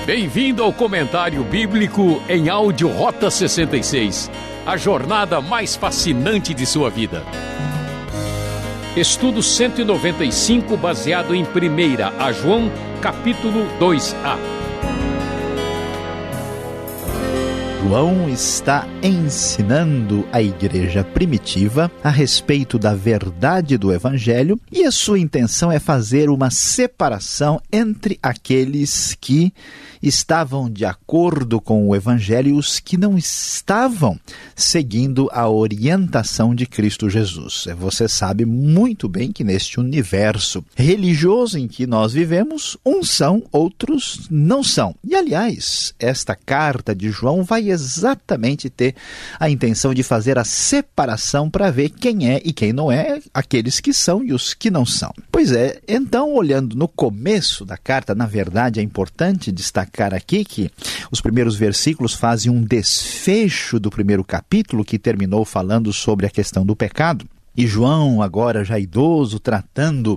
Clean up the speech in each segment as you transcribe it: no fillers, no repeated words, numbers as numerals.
Bem-vindo ao Comentário Bíblico em áudio Rota 66, a jornada mais fascinante de sua vida. Estudo 195, baseado em 1 a João, capítulo 2a. João está ensinando a igreja primitiva a respeito da verdade do Evangelho e a sua intenção é fazer uma separação entre aqueles que estavam de acordo com o Evangelho e os que não estavam seguindo a orientação de Cristo Jesus. Você sabe muito bem que neste universo religioso em que nós vivemos, uns são, outros não são. E, aliás, esta carta de João vai exatamente ter a intenção de fazer a separação para ver quem é e quem não é, aqueles que são e os que não são. Pois é, então, olhando no começo da carta, na verdade é importante destacar aqui que os primeiros versículos fazem um desfecho do primeiro capítulo, que terminou falando sobre a questão do pecado. E João, agora já idoso, tratando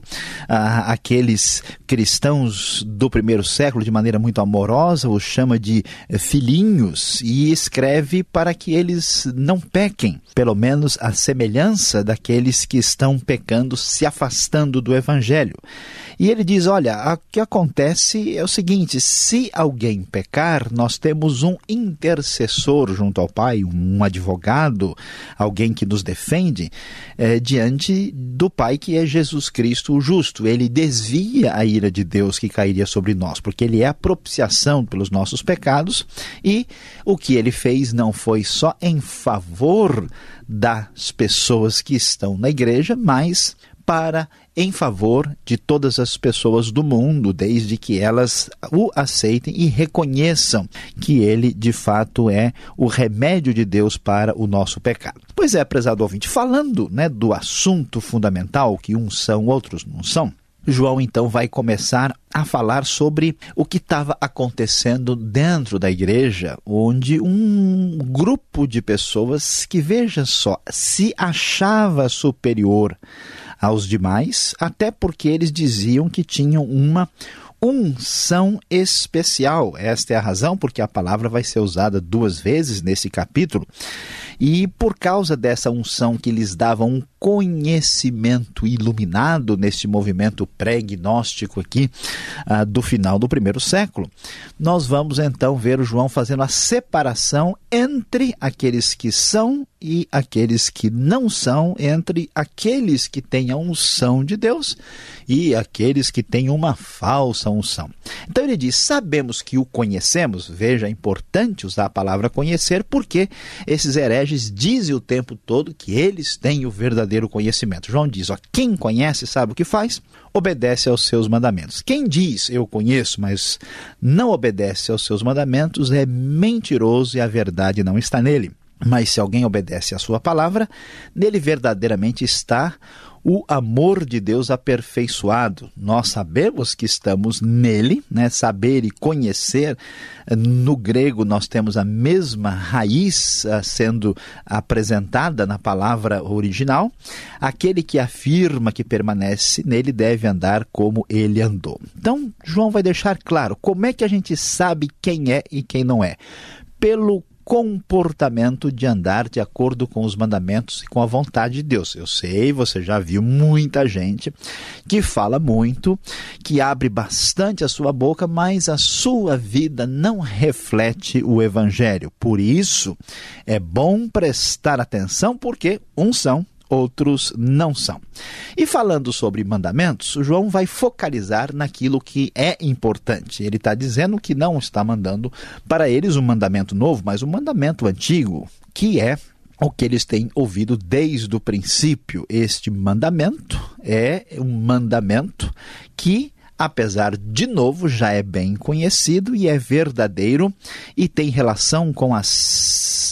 aqueles cristãos do primeiro século de maneira muito amorosa, os chama de filhinhos e escreve para que eles não pequem, pelo menos a semelhança daqueles que estão pecando, se afastando do Evangelho. E ele diz, olha, o que acontece é o seguinte, se alguém pecar, nós temos um intercessor junto ao Pai, um advogado, alguém que nos defende, diante do Pai, que é Jesus Cristo o justo. Ele desvia a ira de Deus que cairia sobre nós, porque ele é a propiciação pelos nossos pecados, e o que ele fez não foi só em favor das pessoas que estão na igreja, mas em favor de todas as pessoas do mundo, desde que elas o aceitem e reconheçam que ele, de fato, é o remédio de Deus para o nosso pecado. Pois é, prezado ouvinte, falando, do assunto fundamental, que uns são, outros não são, João, então, vai começar a falar sobre o que estava acontecendo dentro da igreja, onde um grupo de pessoas que, veja só, se achava superior aos demais, até porque eles diziam que tinham uma unção especial. Esta é a razão porque a palavra vai ser usada 2 vezes nesse capítulo. E por causa dessa unção que lhes dava um conhecimento iluminado neste movimento pré-gnóstico aqui do final do primeiro século, nós vamos então ver o João fazendo a separação entre aqueles que são e aqueles que não são, entre aqueles que têm a unção de Deus e aqueles que têm uma falsa unção. Então ele diz, sabemos que o conhecemos, veja, é importante usar a palavra conhecer, porque esses hereges dizem o tempo todo que eles têm o verdadeiro conhecimento. João diz, quem conhece sabe o que faz, obedece aos seus mandamentos. Quem diz, eu conheço, mas não obedece aos seus mandamentos, é mentiroso e a verdade não está nele. Mas se alguém obedece à sua palavra, nele verdadeiramente está o amor de Deus aperfeiçoado. Nós sabemos que estamos nele, saber e conhecer, no grego nós temos a mesma raiz sendo apresentada na palavra original. Aquele que afirma que permanece nele deve andar como ele andou. Então, João vai deixar claro como é que a gente sabe quem é e quem não é. Pelo comportamento de andar de acordo com os mandamentos e com a vontade de Deus. Eu sei, você já viu muita gente que fala muito, que abre bastante a sua boca, mas a sua vida não reflete o Evangelho. Por isso, é bom prestar atenção, porque uns são, outros não são. E falando sobre mandamentos, o João vai focalizar naquilo que é importante. Ele está dizendo que não está mandando para eles um mandamento novo, mas um mandamento antigo, que é o que eles têm ouvido desde o princípio. Este mandamento é um mandamento que, apesar de novo, já é bem conhecido e é verdadeiro e tem relação com as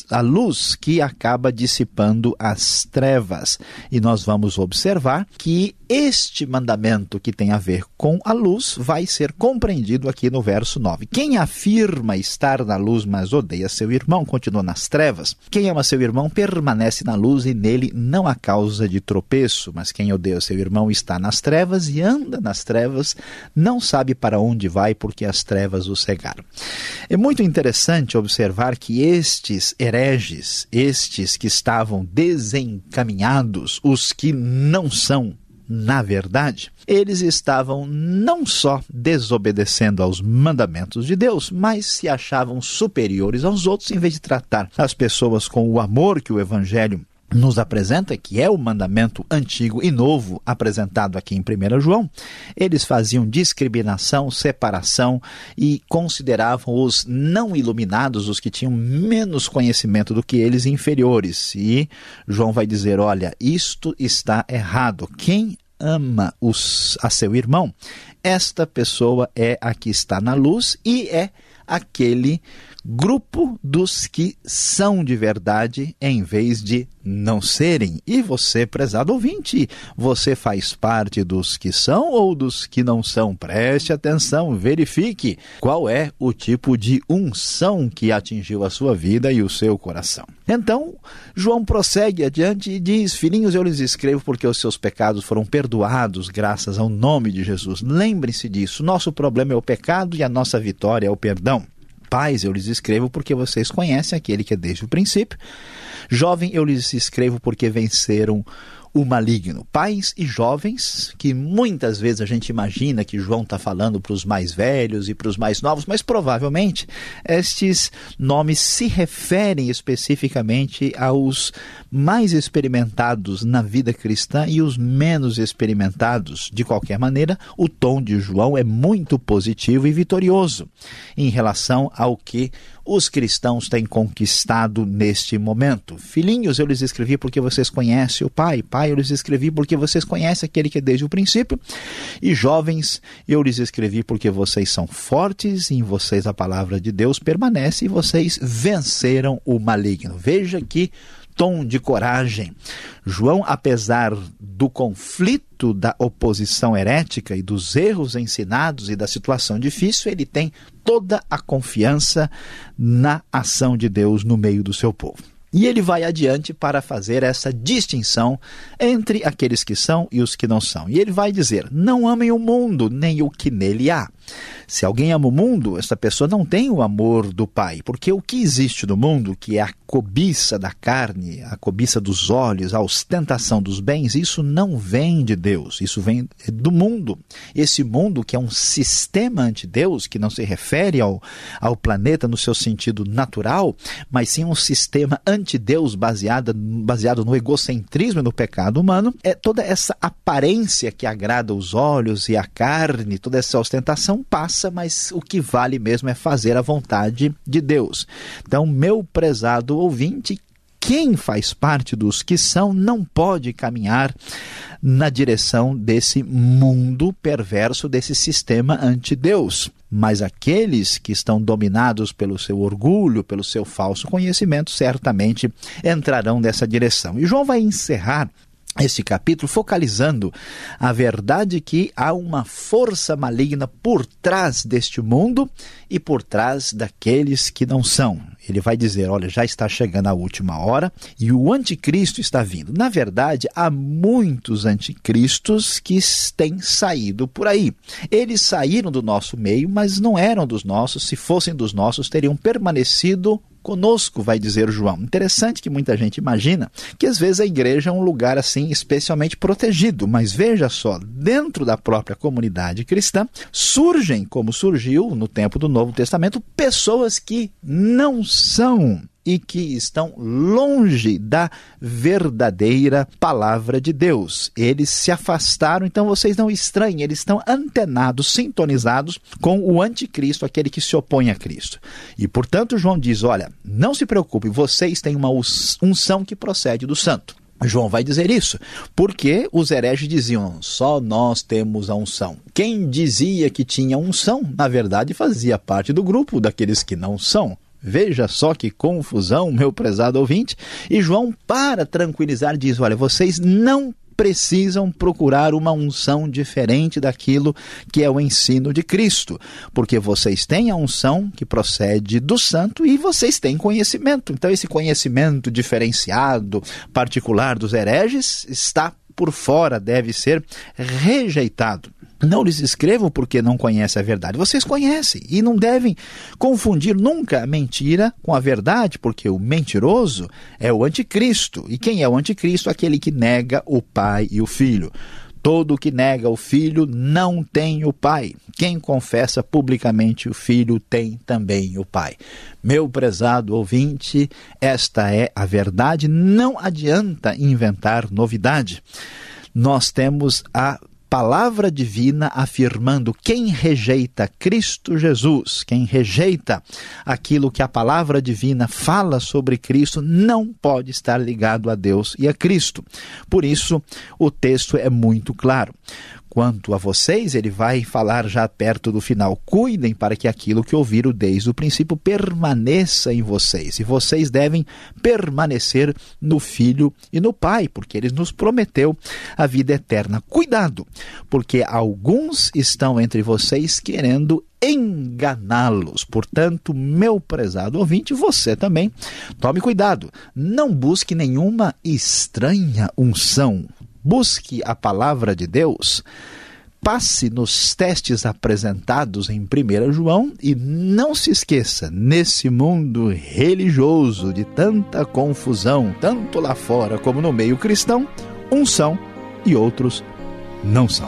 a luz que acaba dissipando as trevas. E nós vamos observar que este mandamento que tem a ver com a luz vai ser compreendido aqui no verso 9. Quem afirma estar na luz, mas odeia seu irmão, continua nas trevas. Quem ama seu irmão permanece na luz e nele não há causa de tropeço. Mas quem odeia seu irmão está nas trevas e anda nas trevas, não sabe para onde vai porque as trevas o cegaram. É muito interessante observar que estes hereges, estes que estavam desencaminhados, os que não são, na verdade, eles estavam não só desobedecendo aos mandamentos de Deus, mas se achavam superiores aos outros, em vez de tratar as pessoas com o amor que o Evangelho nos apresenta, que é o mandamento antigo e novo apresentado aqui em 1 João, eles faziam discriminação, separação e consideravam os não iluminados, os que tinham menos conhecimento do que eles, inferiores. E João vai dizer, olha, isto está errado. Quem ama a seu irmão, esta pessoa é a que está na luz e é aquele grupo dos que são de verdade em vez de não serem. E você, prezado ouvinte, você faz parte dos que são ou dos que não são? Preste atenção, verifique qual é o tipo de unção que atingiu a sua vida e o seu coração. Então, João prossegue adiante e diz, filhinhos, eu lhes escrevo porque os seus pecados foram perdoados graças ao nome de Jesus. Lembrem-se disso, nosso problema é o pecado e a nossa vitória é o perdão. Pais, eu lhes escrevo porque vocês conhecem aquele que é desde o princípio. Jovem, eu lhes escrevo porque venceram o maligno. Pais e jovens, que muitas vezes a gente imagina que João está falando para os mais velhos e para os mais novos, mas provavelmente estes nomes se referem especificamente aos mais experimentados na vida cristã e os menos experimentados. De qualquer maneira, o tom de João é muito positivo e vitorioso em relação ao que os cristãos têm conquistado neste momento. Filhinhos, eu lhes escrevi porque vocês conhecem o Pai. Pai, eu lhes escrevi porque vocês conhecem aquele que é desde o princípio. E jovens, eu lhes escrevi porque vocês são fortes e em vocês a palavra de Deus permanece e vocês venceram o maligno. Veja que tom de coragem. João, apesar do conflito da oposição herética e dos erros ensinados e da situação difícil, ele tem toda a confiança na ação de Deus no meio do seu povo. E ele vai adiante para fazer essa distinção entre aqueles que são e os que não são. E ele vai dizer, não amem o mundo, nem o que nele há. Se alguém ama o mundo, essa pessoa não tem o amor do Pai, porque o que existe no mundo, que é a cobiça da carne, a cobiça dos olhos, a ostentação dos bens, isso não vem de Deus, isso vem do mundo. Esse mundo que é um sistema anti-Deus, que não se refere ao planeta no seu sentido natural, mas sim um sistema anti-Deus baseado no egocentrismo e no pecado humano, é toda essa aparência que agrada os olhos e a carne, toda essa ostentação passa, mas o que vale mesmo é fazer a vontade de Deus. Então, meu prezado ouvinte, quem faz parte dos que são não pode caminhar na direção desse mundo perverso, desse sistema anti-Deus. Mas aqueles que estão dominados pelo seu orgulho, pelo seu falso conhecimento, certamente entrarão nessa direção. E João vai encerrar esse capítulo focalizando a verdade que há uma força maligna por trás deste mundo e por trás daqueles que não são. Ele vai dizer, olha, já está chegando a última hora e o anticristo está vindo. Na verdade, há muitos anticristos que têm saído por aí. Eles saíram do nosso meio, mas não eram dos nossos. Se fossem dos nossos, teriam permanecido conosco, vai dizer João. Interessante que muita gente imagina que às vezes a igreja é um lugar assim especialmente protegido, mas veja só, dentro da própria comunidade cristã surgem, como surgiu no tempo do Novo Testamento, pessoas que não são e que estão longe da verdadeira palavra de Deus. Eles se afastaram, então vocês não estranhem, eles estão antenados, sintonizados com o anticristo, aquele que se opõe a Cristo. E, portanto, João diz, olha, não se preocupe, vocês têm uma unção que procede do santo. João vai dizer isso, porque os hereges diziam, só nós temos a unção. Quem dizia que tinha unção, na verdade, fazia parte do grupo daqueles que não são. Veja só que confusão, meu prezado ouvinte. E João, para tranquilizar, diz, olha, vocês não precisam procurar uma unção diferente daquilo que é o ensino de Cristo, porque vocês têm a unção que procede do santo e vocês têm conhecimento. Então esse conhecimento diferenciado, particular dos hereges, está por fora, deve ser rejeitado. Não lhes escrevam porque não conhecem a verdade. Vocês conhecem e não devem confundir nunca a mentira com a verdade, porque o mentiroso é o anticristo. E quem é o anticristo? Aquele que nega o Pai e o Filho. Todo que nega o Filho não tem o Pai. Quem confessa publicamente o Filho tem também o Pai. Meu prezado ouvinte, esta é a verdade. Não adianta inventar novidade. Nós temos a palavra divina afirmando: quem rejeita Cristo Jesus, quem rejeita aquilo que a palavra divina fala sobre Cristo, não pode estar ligado a Deus e a Cristo. Por isso, o texto é muito claro. Quanto a vocês, ele vai falar já perto do final: cuidem para que aquilo que ouviram desde o princípio permaneça em vocês. E vocês devem permanecer no Filho e no Pai, porque ele nos prometeu a vida eterna. Cuidado, porque alguns estão entre vocês querendo enganá-los. Portanto, meu prezado ouvinte, você também tome cuidado. Não busque nenhuma estranha unção. Busque a palavra de Deus, passe nos testes apresentados em 1 João e não se esqueça, nesse mundo religioso de tanta confusão, tanto lá fora como no meio cristão, uns são e outros não são.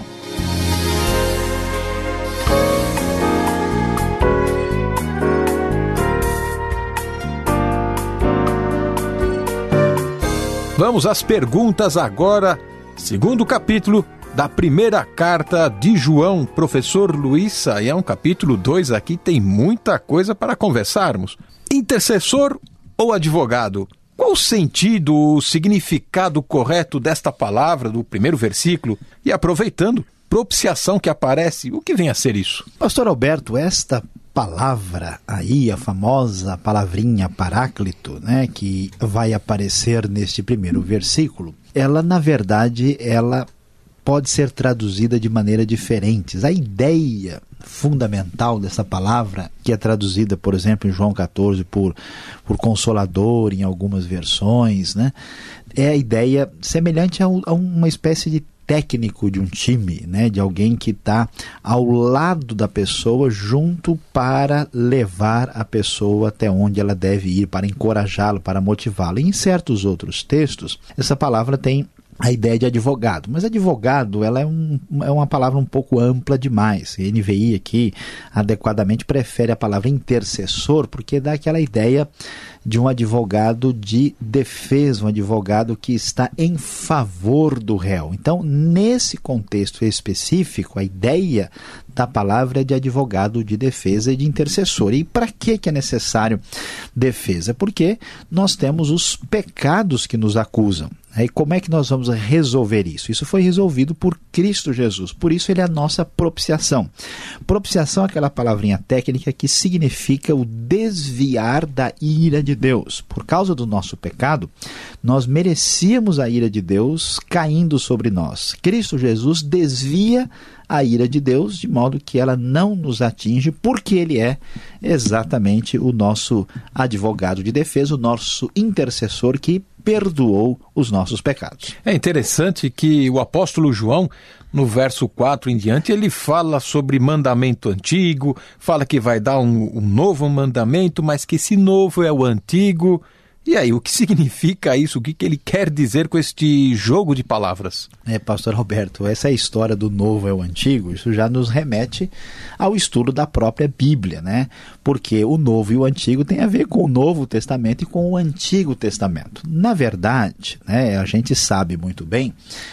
Vamos às perguntas agora. Segundo capítulo da primeira carta de João, professor Luiz, e é um capítulo 2 aqui, tem muita coisa para conversarmos. Intercessor ou advogado? Qual o sentido, o significado correto desta palavra, do primeiro versículo? E aproveitando, propiciação que aparece, o que vem a ser isso? Pastor Alberto, esta palavra aí, a famosa palavrinha paráclito, né, que vai aparecer neste primeiro versículo, ela, na verdade, ela pode ser traduzida de maneira diferentes. A ideia fundamental dessa palavra, que é traduzida, por exemplo, em João 14 por consolador, em algumas versões, né, é a ideia semelhante a uma espécie de técnico de um time, né, de alguém que está ao lado da pessoa, junto para levar a pessoa até onde ela deve ir, para encorajá-la, para motivá-la. Em certos outros textos, essa palavra tem a ideia de advogado, mas advogado ela é uma palavra um pouco ampla demais. A NVI aqui adequadamente prefere a palavra intercessor, porque dá aquela ideia de um advogado de defesa, um advogado que está em favor do réu. Então, nesse contexto específico, a ideia da palavra é de advogado de defesa e de intercessor. E para que é necessário defesa? Porque nós temos os pecados que nos acusam. E como é que nós vamos resolver isso? Isso foi resolvido por Cristo Jesus. Por isso ele é a nossa propiciação. Propiciação é aquela palavrinha técnica que significa o desviar da ira de Deus. Por causa do nosso pecado, nós merecíamos a ira de Deus caindo sobre nós. Cristo Jesus desvia a ira de Deus de modo que ela não nos atinge, porque ele é exatamente o nosso advogado de defesa, o nosso intercessor que perdoou os nossos pecados. É interessante que o apóstolo João, no verso 4 em diante, ele fala sobre mandamento antigo, fala que vai dar um novo mandamento, mas que esse novo é o antigo. E aí, o que significa isso? O que ele quer dizer com este jogo de palavras? Pastor Roberto, essa história do novo é o antigo, isso já nos remete ao estudo da própria Bíblia, né? Porque o novo e o antigo tem a ver com o Novo Testamento e com o Antigo Testamento. Na verdade, né, a gente sabe muito bem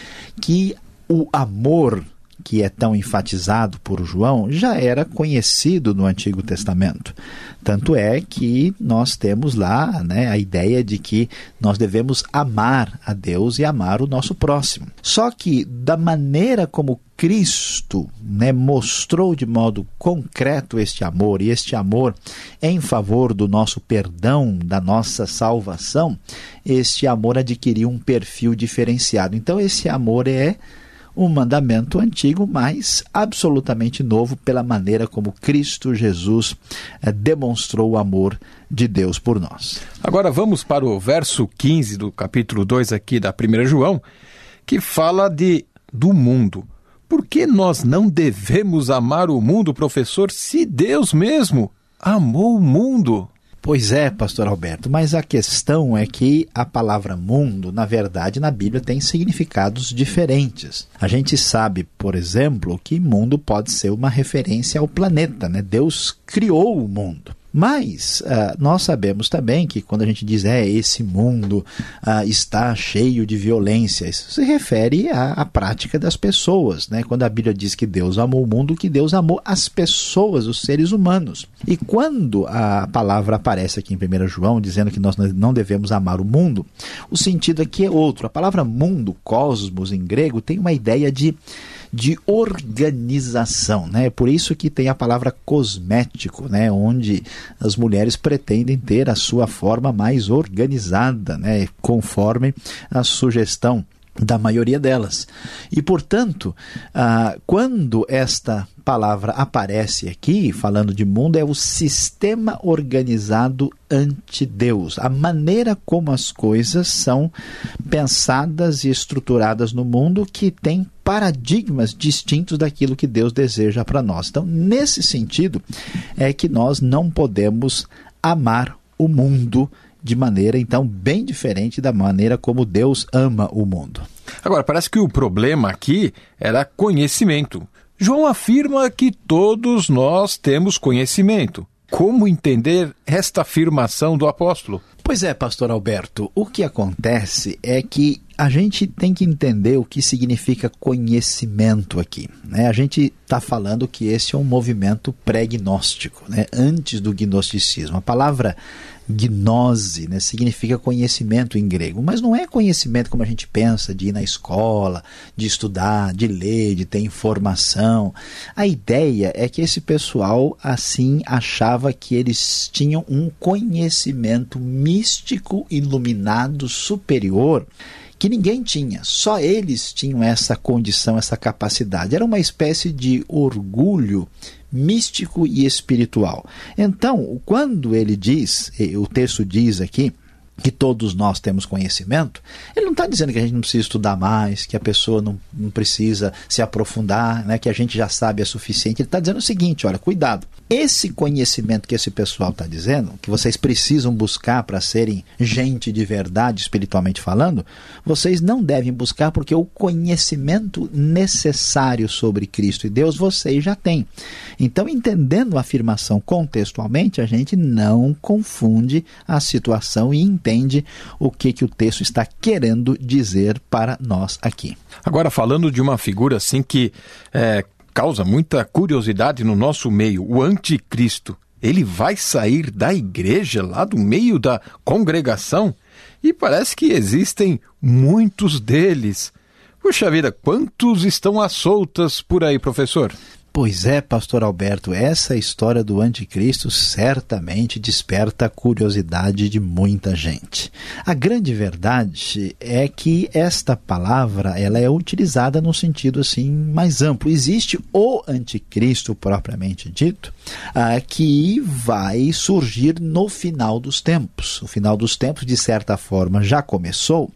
que o amor que é tão enfatizado por João, já era conhecido no Antigo Testamento. Tanto é que nós temos lá, né, a ideia de que nós devemos amar a Deus e amar o nosso próximo. Só que da maneira como Cristo, mostrou de modo concreto este amor, e este amor em favor do nosso perdão, da nossa salvação, este amor adquiriu um perfil diferenciado. Então esse amor é um mandamento antigo, mas absolutamente novo pela maneira como Cristo Jesus demonstrou o amor de Deus por nós. Agora vamos para o verso 15 do capítulo 2 aqui da 1 João, que fala do mundo. Por que nós não devemos amar o mundo, professor, se Deus mesmo amou o mundo? Pois é, pastor Alberto, mas a questão é que a palavra mundo, na verdade, na Bíblia tem significados diferentes. A gente sabe, por exemplo, que mundo pode ser uma referência ao planeta, Deus criou o mundo. Mas nós sabemos também que quando a gente diz esse mundo está cheio de violência, isso se refere à prática das pessoas, Quando a Bíblia diz que Deus amou o mundo, que Deus amou as pessoas, os seres humanos. E quando a palavra aparece aqui em 1 João, dizendo que nós não devemos amar o mundo, o sentido aqui é outro. A palavra mundo, cosmos em grego, tem uma ideia de organização, É por isso que tem a palavra cosmético, onde as mulheres pretendem ter a sua forma mais organizada, conforme a sugestão da maioria delas. E, portanto, quando esta palavra aparece aqui, falando de mundo, é o sistema organizado ante Deus, a maneira como as coisas são pensadas e estruturadas no mundo, que tem paradigmas distintos daquilo que Deus deseja para nós. Então, nesse sentido, é que nós não podemos amar o mundo de maneira, então, bem diferente da maneira como Deus ama o mundo. Agora, parece que o problema aqui era conhecimento. João afirma que todos nós temos conhecimento. Como entender esta afirmação do apóstolo? Pois é, pastor Alberto, o que acontece é que a gente tem que entender o que significa conhecimento aqui, A gente está falando que esse é um movimento pré-gnóstico, antes do gnosticismo. A palavra gnose, significa conhecimento em grego, mas não é conhecimento como a gente pensa, de ir na escola, de estudar, de ler, de ter informação. A ideia é que esse pessoal assim achava que eles tinham um conhecimento místico, iluminado, superior, que ninguém tinha, só eles tinham essa condição, essa capacidade. Era uma espécie de orgulho místico e espiritual. Então, quando ele diz, o texto diz aqui, que todos nós temos conhecimento, ele não está dizendo que a gente não precisa estudar mais, que a pessoa não precisa se aprofundar, que a gente já sabe é suficiente. Ele está dizendo o seguinte, olha, cuidado, esse conhecimento que esse pessoal está dizendo, que vocês precisam buscar para serem gente de verdade, espiritualmente falando, vocês não devem buscar, porque o conhecimento necessário sobre Cristo e Deus vocês já têm. Então, entendendo a afirmação contextualmente, a gente não confunde a situação e entende o que o texto está querendo dizer para nós aqui. Agora, falando de uma figura assim que causa muita curiosidade no nosso meio, o anticristo, ele vai sair da igreja, lá do meio da congregação, e parece que existem muitos deles. Puxa vida, quantos estão às soltas por aí, professor? Pois é, pastor Alberto, essa história do anticristo certamente desperta a curiosidade de muita gente. A grande verdade é que esta palavra ela é utilizada no sentido assim mais amplo. Existe o anticristo propriamente dito, que vai surgir no final dos tempos. O final dos tempos, de certa forma, já começou,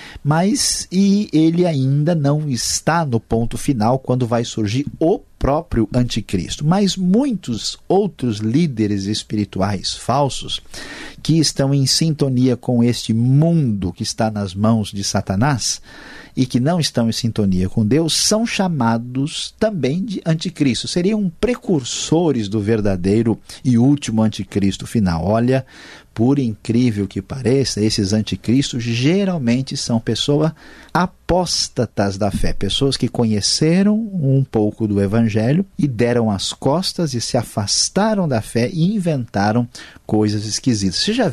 mas ele ainda não está no ponto final quando vai surgir o próprio anticristo. Mas muitos outros líderes espirituais falsos que estão em sintonia com este mundo que está nas mãos de Satanás e que não estão em sintonia com Deus, são chamados também de anticristo. Seriam precursores do verdadeiro e último anticristo final. Olha, por incrível que pareça, esses anticristos geralmente são pessoas apóstatas da fé, pessoas que conheceram um pouco do evangelho e deram as costas e se afastaram da fé e inventaram coisas esquisitas. Você já viu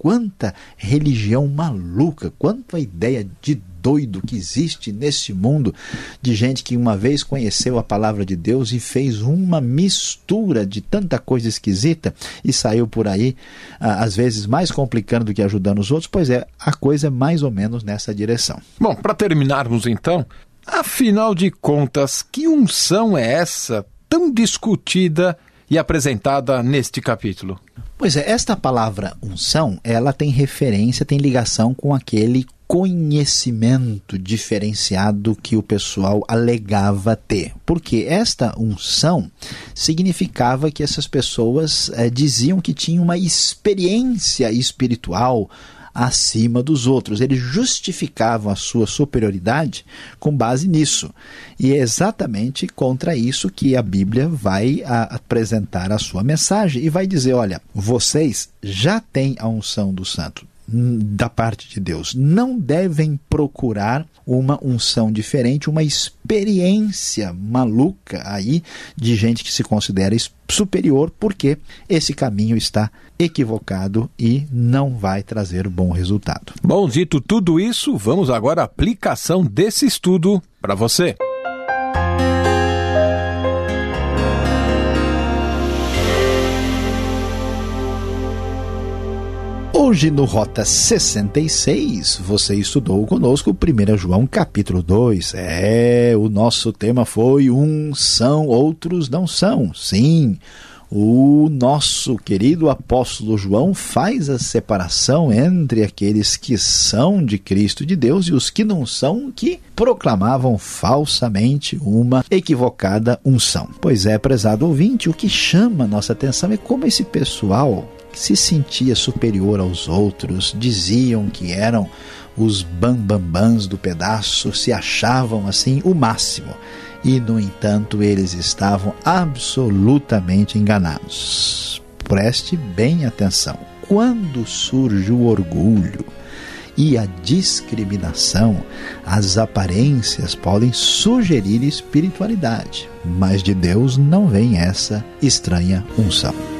quanta religião maluca, quanta ideia de doido que existe nesse mundo, de gente que uma vez conheceu a palavra de Deus e fez uma mistura de tanta coisa esquisita e saiu por aí, às vezes mais complicando do que ajudando os outros. Pois é, a coisa é mais ou menos nessa direção. Bom, para terminarmos então, afinal de contas, que unção é essa tão discutida e apresentada neste capítulo? Pois é, esta palavra unção, ela tem referência, tem ligação com aquele conhecimento diferenciado que o pessoal alegava ter. Porque esta unção significava que essas pessoas diziam que tinham uma experiência espiritual acima dos outros. Eles justificavam a sua superioridade com base nisso. E é exatamente contra isso que a Bíblia vai apresentar a sua mensagem e vai dizer, olha, vocês já têm a unção do santo da parte de Deus. Não devem procurar uma unção diferente, uma experiência maluca aí de gente que se considera superior, porque esse caminho está equivocado e não vai trazer bom resultado. Bom, dito tudo isso, vamos agora à aplicação desse estudo para você. Hoje no Rota 66, você estudou conosco 1 João capítulo 2. O nosso tema foi uns são, outros não são. Sim, o nosso querido apóstolo João faz a separação entre aqueles que são de Cristo de Deus e os que não são, que proclamavam falsamente uma equivocada unção. Pois é, prezado ouvinte, o que chama a nossa atenção é como esse pessoal se sentia superior aos outros, diziam que eram os bambambãs do pedaço, se achavam assim o máximo. E, no entanto, eles estavam absolutamente enganados. Preste bem atenção. Quando surge o orgulho e a discriminação, as aparências podem sugerir espiritualidade, mas de Deus não vem essa estranha unção.